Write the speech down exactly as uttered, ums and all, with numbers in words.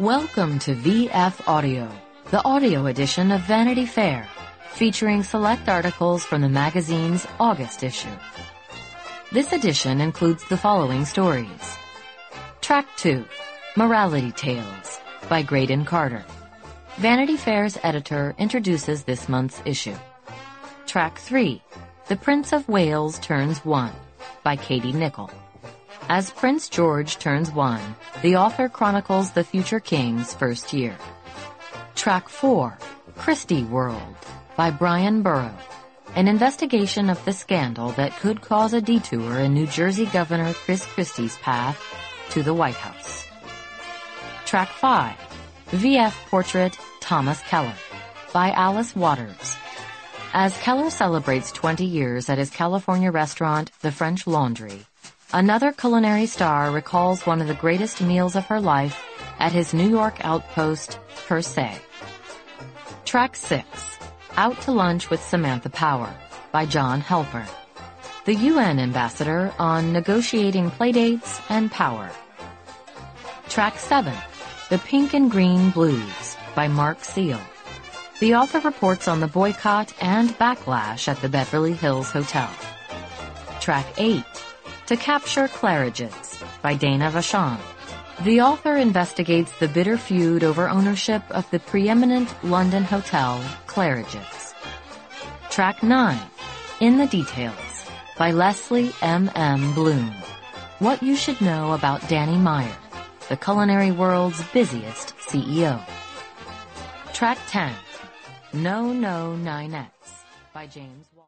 Welcome to V F Audio, the audio edition of Vanity Fair, featuring select articles from the magazine's August issue. This edition includes the following stories. Track two, Morality Tales, by Graydon Carter. Vanity Fair's editor introduces this month's issue. Track three, The Prince of Wales Turns One, by Katie Nicholl. As Prince George turns one, the author chronicles the future king's first year. Track four, Christie World, by Brian Burrow. An investigation of the scandal that could cause a detour in New Jersey Governor Chris Christie's path to the White House. Track five, V F Portrait Thomas Keller, by Alice Waters. As Keller celebrates twenty years at his California restaurant, The French Laundry, another culinary star recalls one of the greatest meals of her life at his New York outpost, Per Se. Track six, Out to Lunch with Samantha Power, by John Helper. The U N ambassador on negotiating playdates and power. Track seven, The Pink and Green Blues, by Mark Seal. The author reports on the boycott and backlash at the Beverly Hills Hotel. Track eight, To Capture Claridge's, by Dana Vachon. The author investigates the bitter feud over ownership of the preeminent London hotel, Claridge's. Track nine, In the Details, by Leslie M M Bloom. What you should know about Danny Meyer, the culinary world's busiest C E O. Track ten, No No nine X, by James Wall.